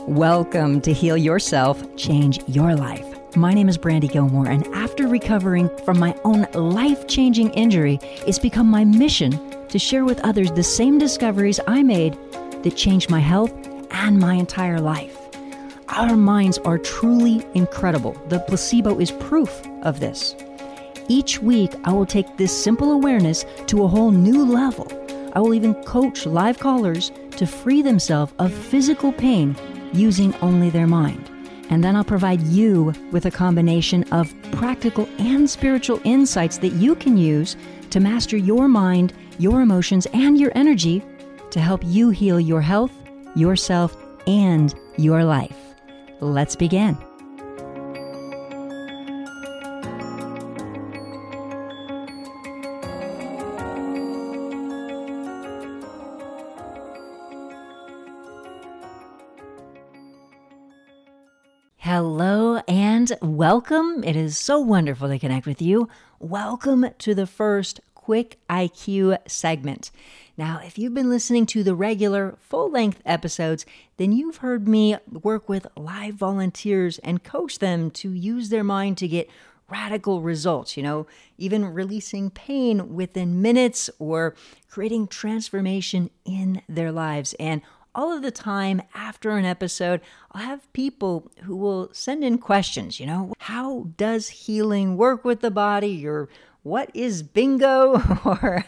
Welcome to Heal Yourself, Change Your Life. My name is Brandy Gilmore, and after recovering from my own life-changing injury, it's become my mission to share with others the same discoveries I made that changed my health and my entire life. Our minds are truly incredible. The placebo is proof of this. Each week, I will take this simple awareness to a whole new level. I will even coach live callers to free themselves of physical pain using only their mind. And then I'll provide you with a combination of practical and spiritual insights that you can use to master your mind, your emotions, and your energy to help you heal your health, yourself, and your life. Let's begin. Hello and welcome. It is so wonderful to connect with you. Welcome to the first Quick IQ segment. Now, if you've been listening to the regular full-length episodes, then you've heard me work with live volunteers and coach them to use their mind to get radical results, even releasing pain within minutes or creating transformation in their lives. And all of the time after an episode, I'll have people who will send in questions, how does healing work with the body? Or what is bingo? Or,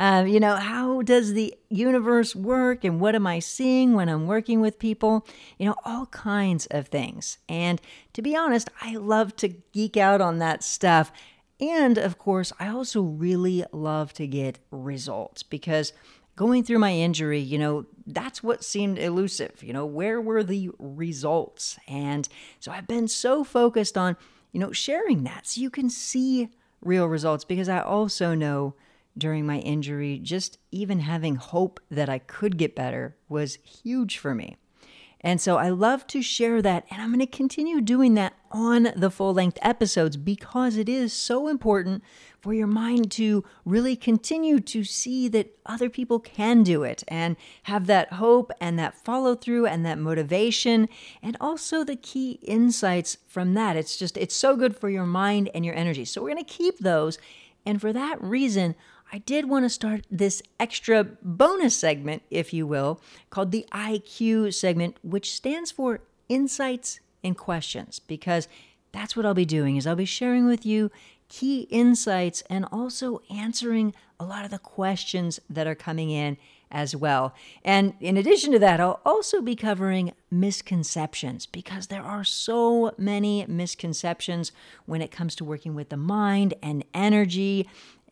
how does the universe work? And what am I seeing when I'm working with people? All kinds of things. And to be honest, I love to geek out on that stuff. And of course, I also really love to get results because going through my injury, that's what seemed elusive. Where were the results? And so I've been so focused on, sharing that so you can see real results, because I also know during my injury, just even having hope that I could get better was huge for me. And so I love to share that, and I'm going to continue doing that on the full-length episodes because it is so important for your mind to really continue to see that other people can do it and have that hope and that follow-through and that motivation and also the key insights from that. It's so good for your mind and your energy. So we're going to keep those, and for that reason, I did want to start this extra bonus segment, if you will, called the IQ segment, which stands for Insights and Questions, because that's what I'll be doing, is I'll be sharing with you key insights and also answering a lot of the questions that are coming in as well. And in addition to that, I'll also be covering misconceptions, because there are so many misconceptions when it comes to working with the mind and energy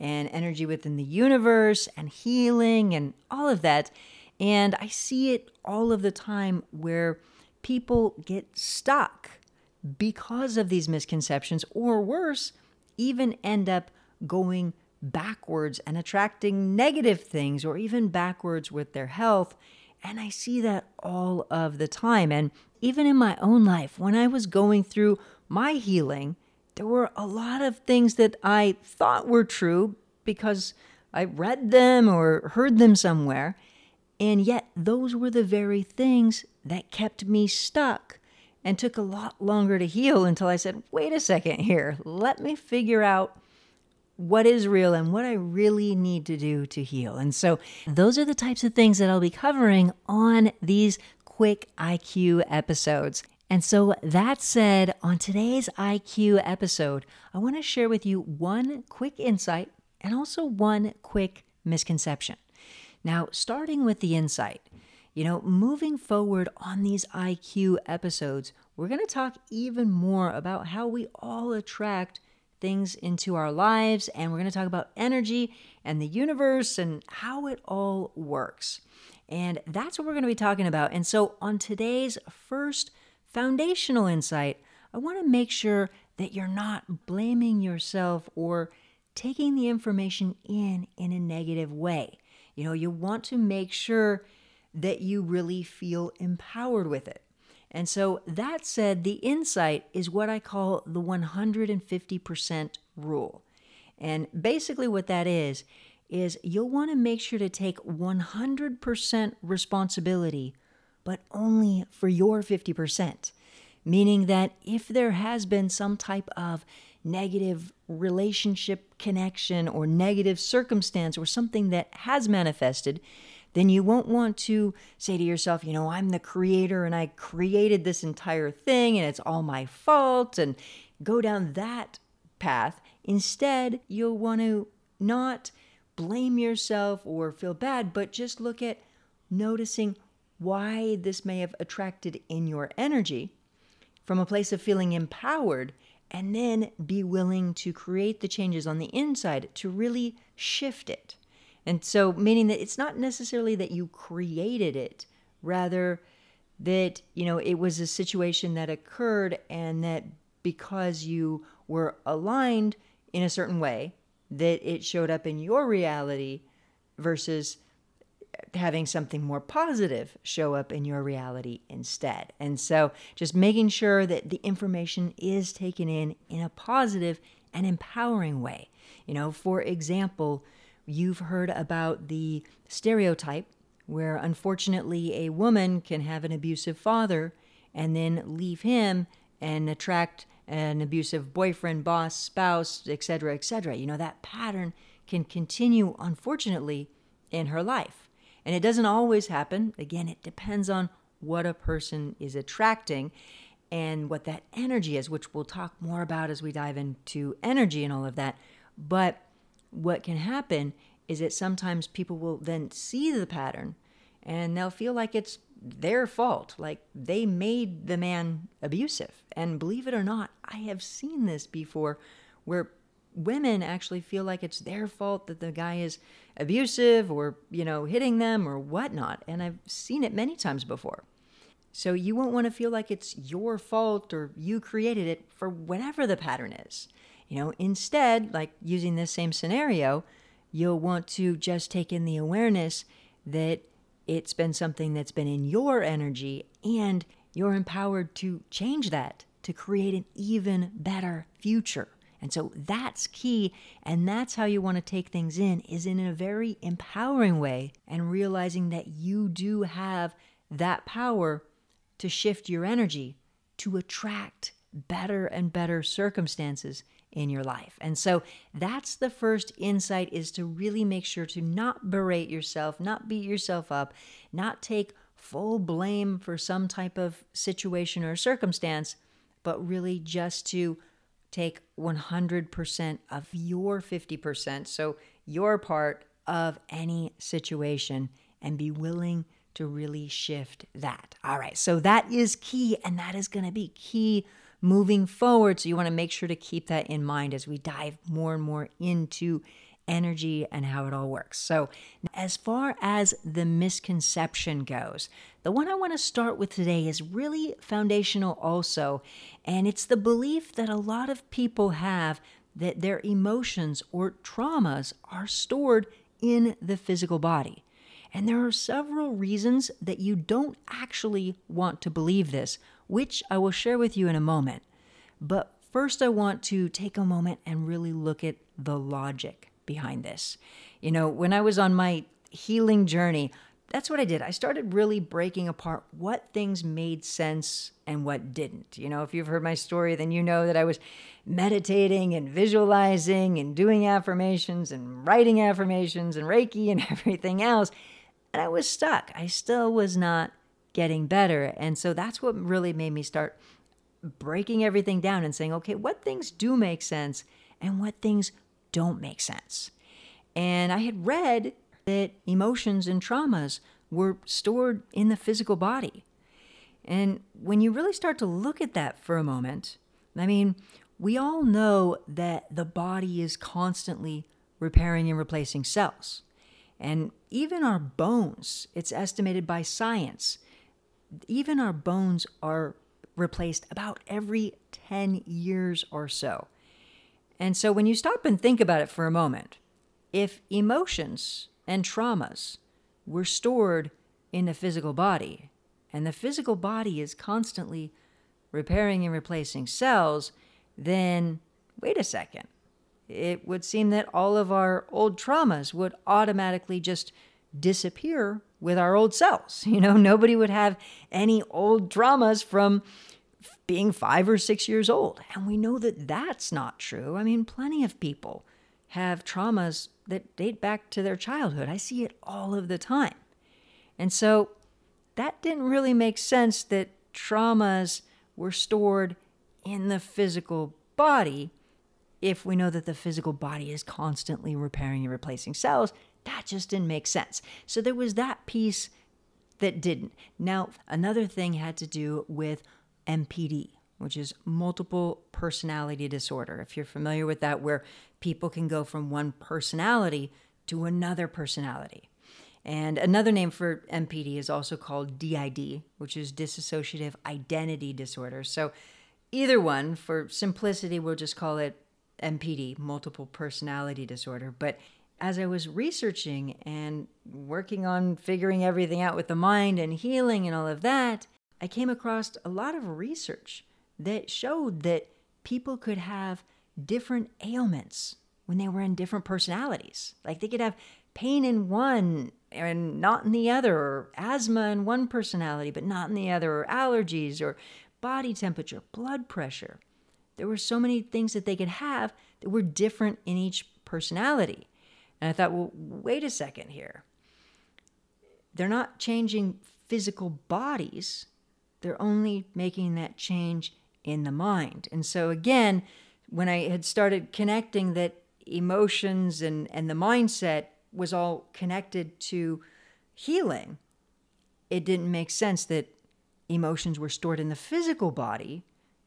within the universe and healing and all of that. And I see it all of the time where people get stuck because of these misconceptions, or worse, even end up going backwards and attracting negative things, or even backwards with their health. And I see that all of the time. And even in my own life, when I was going through my healing, there were a lot of things that I thought were true because I read them or heard them somewhere. And yet those were the very things that kept me stuck and took a lot longer to heal until I said, wait a second here, let me figure out what is real and what I really need to do to heal. And so those are the types of things that I'll be covering on these Quick IQ episodes. And so that said, on today's IQ episode, I want to share with you one quick insight and also one quick misconception. Now, starting with the insight, moving forward on these IQ episodes, we're going to talk even more about how we all attract things into our lives, and we're going to talk about energy and the universe and how it all works. And that's what we're going to be talking about. And so on today's first foundational insight, I want to make sure that you're not blaming yourself or taking the information in a negative way. You want to make sure that you really feel empowered with it. And so that said, the insight is what I call the 150% rule. And basically what that is you'll want to make sure to take 100% responsibility but only for your 50%. Meaning that if there has been some type of negative relationship connection or negative circumstance or something that has manifested, then you won't want to say to yourself, I'm the creator and I created this entire thing and it's all my fault, and go down that path. Instead, you'll want to not blame yourself or feel bad, but just look at noticing why this may have attracted in your energy from a place of feeling empowered, and then be willing to create the changes on the inside to really shift it. And so, meaning that it's not necessarily that you created it, rather that, it was a situation that occurred, and that because you were aligned in a certain way, that it showed up in your reality versus having something more positive show up in your reality instead. And so just making sure that the information is taken in a positive and empowering way. For example, you've heard about the stereotype where unfortunately a woman can have an abusive father and then leave him and attract an abusive boyfriend, boss, spouse, etc., etc. That pattern can continue, unfortunately, in her life. And it doesn't always happen. Again, it depends on what a person is attracting and what that energy is, which we'll talk more about as we dive into energy and all of that. But what can happen is that sometimes people will then see the pattern and they'll feel like it's their fault, like they made the man abusive. And believe it or not, I have seen this before where women actually feel like it's their fault that the guy is abusive or, hitting them or whatnot. And I've seen it many times before. So you won't want to feel like it's your fault or you created it for whatever the pattern is. Instead, like using this same scenario, you'll want to just take in the awareness that it's been something that's been in your energy, and you're empowered to change that to create an even better future. And so that's key, and that's how you want to take things in, is in a very empowering way, and realizing that you do have that power to shift your energy to attract better and better circumstances in your life. And so that's the first insight, is to really make sure to not berate yourself, not beat yourself up, not take full blame for some type of situation or circumstance, but really just to take 100% of your 50%, so your part of any situation, and be willing to really shift that. All right, so that is key, and that is going to be key moving forward. So you want to make sure to keep that in mind as we dive more and more into energy and how it all works. So as far as the misconception goes, the one I want to start with today is really foundational also, and it's the belief that a lot of people have that their emotions or traumas are stored in the physical body. And there are several reasons that you don't actually want to believe this, which I will share with you in a moment. But first, I want to take a moment and really look at the logic behind this. When I was on my healing journey, that's what I did. I started really breaking apart what things made sense and what didn't. If you've heard my story, then you know that I was meditating and visualizing and doing affirmations and writing affirmations and Reiki and everything else. And I was stuck. I still was not getting better. And so that's what really made me start breaking everything down and saying, okay, what things do make sense and what things don't make sense. And I had read that emotions and traumas were stored in the physical body. And when you really start to look at that for a moment, we all know that the body is constantly repairing and replacing cells. And even our bones, it's estimated by science, even our bones are replaced about every 10 years or so. And so when you stop and think about it for a moment, if emotions and traumas were stored in the physical body, and the physical body is constantly repairing and replacing cells, then wait a second. It would seem that all of our old traumas would automatically just disappear with our old selves. Nobody would have any old traumas from being 5 or 6 years old. And we know that that's not true. I mean, plenty of people have traumas that date back to their childhood. I see it all of the time. And so that didn't really make sense that traumas were stored in the physical body. If we know that the physical body is constantly repairing and replacing cells, that just didn't make sense. So there was that piece that didn't. Now, another thing had to do with MPD, which is multiple personality disorder. If you're familiar with that, where people can go from one personality to another personality. And another name for MPD is also called DID, which is dissociative identity disorder. So either one, for simplicity, we'll just call it MPD, multiple personality disorder. But as I was researching and working on figuring everything out with the mind and healing and all of that, I came across a lot of research that showed that people could have different ailments when they were in different personalities. Like they could have pain in one and not in the other, or asthma in one personality but not in the other, or allergies, or body temperature, blood pressure. There were so many things that they could have that were different in each personality. And I thought, well, wait a second here. They're not changing physical bodies. They're only making that change in the mind. And so again, when I had started connecting that emotions and the mindset was all connected to healing, it didn't make sense that emotions were stored in the physical body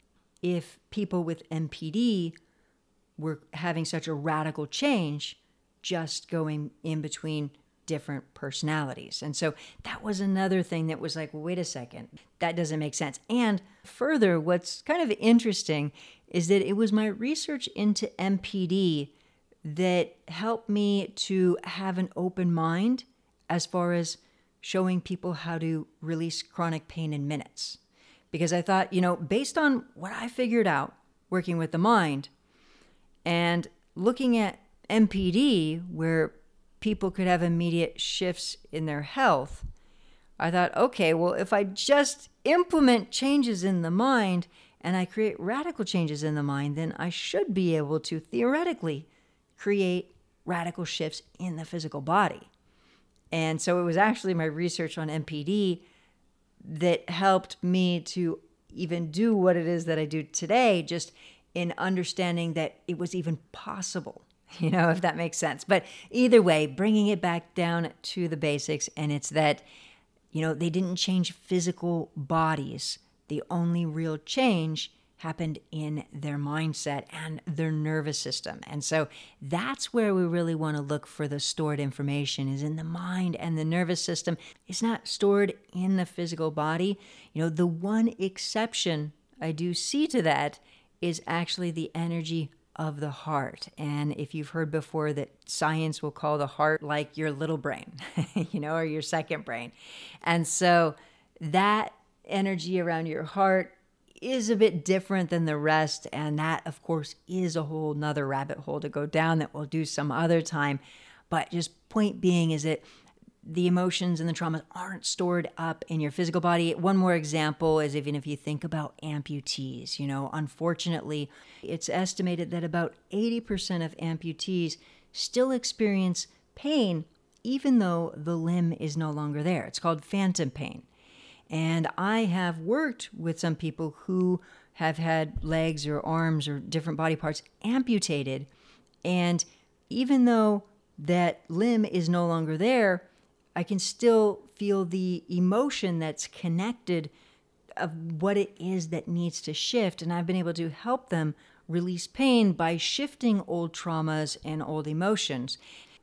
if people with MPD were having such a radical change just going in between different personalities. And so that was another thing that was like, well, wait a second, that doesn't make sense. And further, what's kind of interesting is that it was my research into MPD that helped me to have an open mind as far as showing people how to release chronic pain in minutes. Because I thought, based on what I figured out working with the mind and looking at MPD, where people could have immediate shifts in their health, I thought, okay, well, if I just implement changes in the mind and I create radical changes in the mind, then I should be able to theoretically create radical shifts in the physical body. And so it was actually my research on MPD that helped me to even do what it is that I do today, just in understanding that it was even possible, if that makes sense. But either way, bringing it back down to the basics, and it's that, they didn't change physical bodies. The only real change happened in their mindset and their nervous system. And so that's where we really want to look for the stored information, is in the mind and the nervous system. It's not stored in the physical body. The one exception I do see to that is actually the energy of the heart. And if you've heard before that science will call the heart like your little brain, or your second brain. And so that energy around your heart is a bit different than the rest. And that, of course, is a whole nother rabbit hole to go down that we'll do some other time. But just point being is that the emotions and the traumas aren't stored up in your physical body. One more example is even if you think about amputees, unfortunately, it's estimated that about 80% of amputees still experience pain even though the limb is no longer there. It's called phantom pain. And I have worked with some people who have had legs or arms or different body parts amputated. And even though that limb is no longer there, I can still feel the emotion that's connected of what it is that needs to shift. And I've been able to help them release pain by shifting old traumas and old emotions.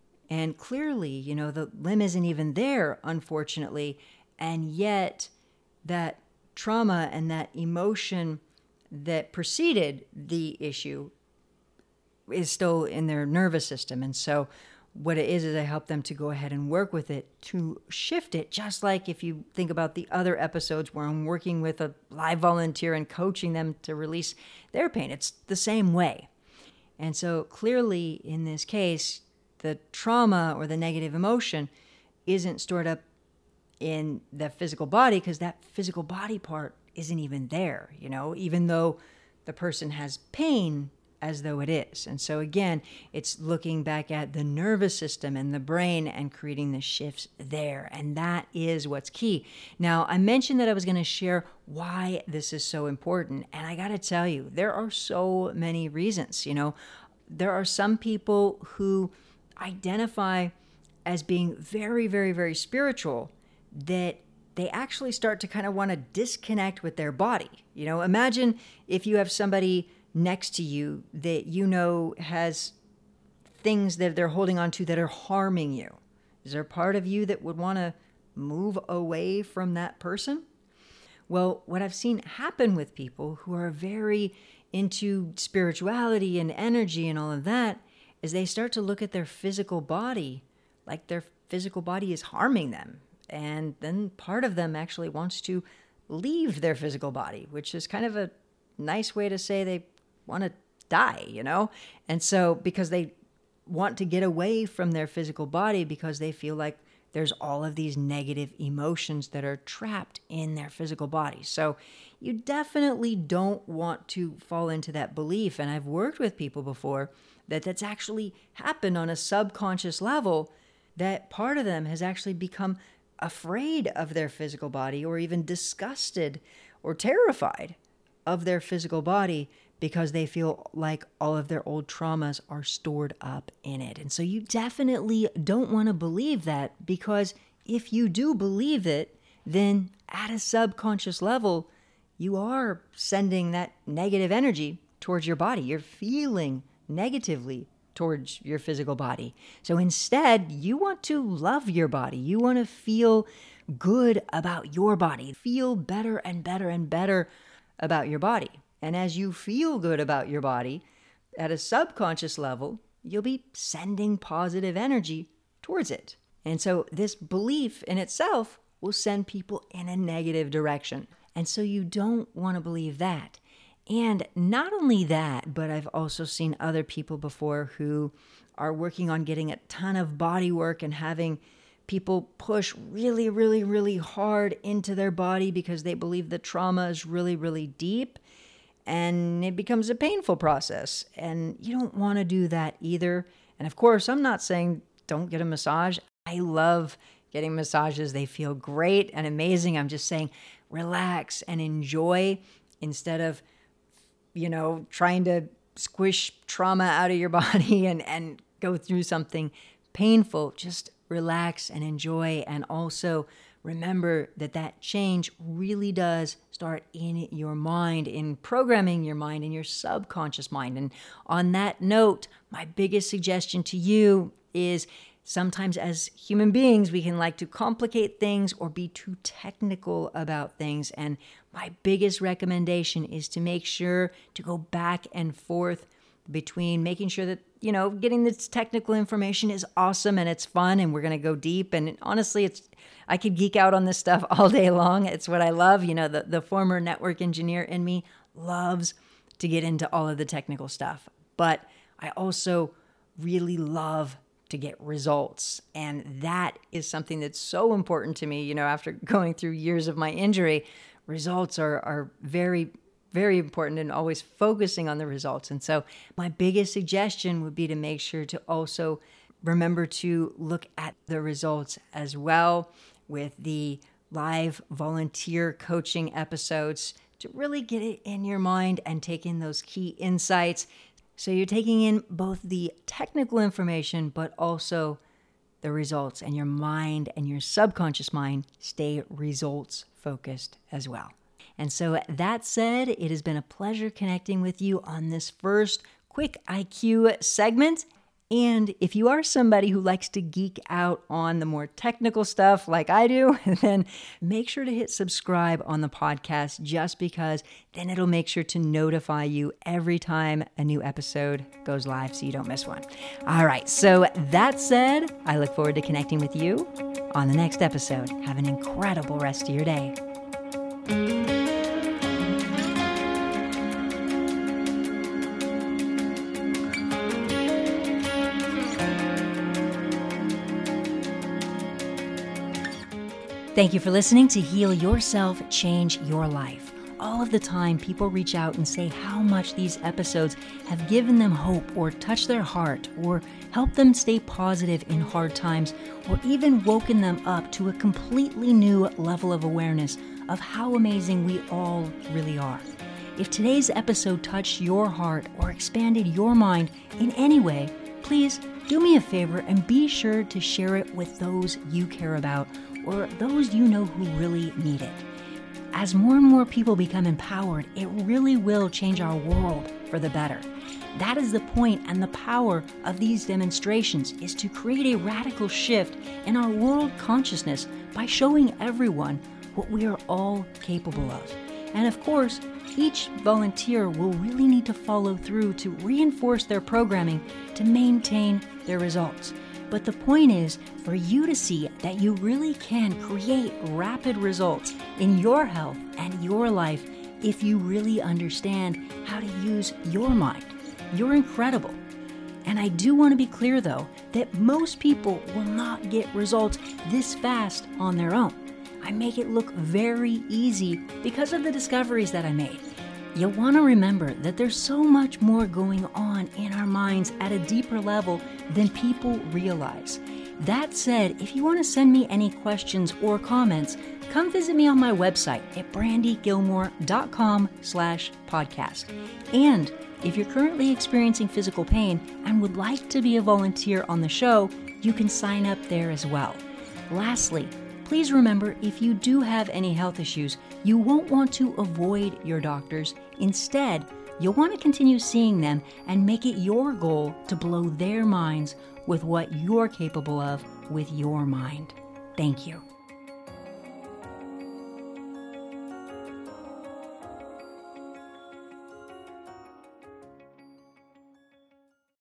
And clearly, the limb isn't even there, unfortunately. And yet that trauma and that emotion that preceded the issue is still in their nervous system. And so what it is I help them to go ahead and work with it to shift it, just like if you think about the other episodes where I'm working with a live volunteer and coaching them to release their pain. It's the same way. And so clearly in this case, the trauma or the negative emotion isn't stored up in the physical body because that physical body part isn't even there, even though the person has pain as though it is. And so again, it's looking back at the nervous system and the brain and creating the shifts there. And that is what's key. Now, I mentioned that I was going to share why this is so important. And I got to tell you, there are so many reasons. There are some people who identify as being very, very, very spiritual that they actually start to kind of want to disconnect with their body. Imagine if you have somebody next to you that has things that they're holding on to that are harming you. Is there a part of you that would want to move away from that person? Well, what I've seen happen with people who are very into spirituality and energy and all of that is they start to look at their physical body like their physical body is harming them. And then part of them actually wants to leave their physical body, which is kind of a nice way to say they want to die, And so because they want to get away from their physical body because they feel like there's all of these negative emotions that are trapped in their physical body. So you definitely don't want to fall into that belief. And I've worked with people before that's actually happened on a subconscious level, that part of them has actually become afraid of their physical body or even disgusted or terrified of their physical body because they feel like all of their old traumas are stored up in it. And so you definitely don't want to believe that, because if you do believe it, then at a subconscious level, you are sending that negative energy towards your body. You're feeling negatively towards your physical body. So instead, you want to love your body. You want to feel good about your body. Feel better and better and better about your body. And as you feel good about your body, at a subconscious level, you'll be sending positive energy towards it. And so this belief in itself will send people in a negative direction. And so you don't want to believe that. And not only that, but I've also seen other people before who are working on getting a ton of body work and having people push really, really, really hard into their body because they believe the trauma is really, really deep. And it becomes a painful process. And you don't want to do that either. And of course, I'm not saying don't get a massage. I love getting massages. They feel great and amazing. I'm just saying relax and enjoy instead of, trying to squish trauma out of your body and go through something painful. Just relax and enjoy. And also remember that change really does start in your mind, in programming your mind, in your subconscious mind. And on that note, my biggest suggestion to you is sometimes as human beings, we can like to complicate things or be too technical about things. And my biggest recommendation is to make sure to go back and forth between making sure that, getting this technical information is awesome and it's fun and we're going to go deep. And honestly, I could geek out on this stuff all day long. It's what I love. The former network engineer in me loves to get into all of the technical stuff. But I also really love to get results. And that is something that's so important to me. After going through years of my injury, results are very, very important, and always focusing on the results. And so my biggest suggestion would be to make sure to also remember to look at the results as well with the live volunteer coaching episodes to really get it in your mind and take in those key insights. So you're taking in both the technical information, but also the results, and your mind and your subconscious mind stay results focused as well. And so that said, it has been a pleasure connecting with you on this first Quick IQ segment. And if you are somebody who likes to geek out on the more technical stuff like I do, then make sure to hit subscribe on the podcast, just because then it'll make sure to notify you every time a new episode goes live so you don't miss one. All right, so that said, I look forward to connecting with you on the next episode. Have an incredible rest of your day. Thank you for listening to Heal Yourself, Change Your Life. All of the time, people reach out and say how much these episodes have given them hope or touched their heart or helped them stay positive in hard times or even woken them up to a completely new level of awareness of how amazing we all really are. If today's episode touched your heart or expanded your mind in any way, please do me a favor and be sure to share it with those you care about or those you know who really need it. As more and more people become empowered, it really will change our world for the better. That is the point and the power of these demonstrations, is to create a radical shift in our world consciousness by showing everyone what we are all capable of. And of course, each volunteer will really need to follow through to reinforce their programming to maintain their results. But the point is for you to see that you really can create rapid results in your health and your life if you really understand how to use your mind. You're incredible. And I do want to be clear, though, that most people will not get results this fast on their own. I make it look very easy because of the discoveries that I made. You'll want to remember that there's so much more going on in our minds at a deeper level than people realize. That said, if you want to send me any questions or comments, come visit me on my website at brandygilmore.com/podcast. And if you're currently experiencing physical pain and would like to be a volunteer on the show, you can sign up there as well. Lastly, please remember, if you do have any health issues, you won't want to avoid your doctors. Instead, you'll want to continue seeing them and make it your goal to blow their minds with what you're capable of with your mind. Thank you.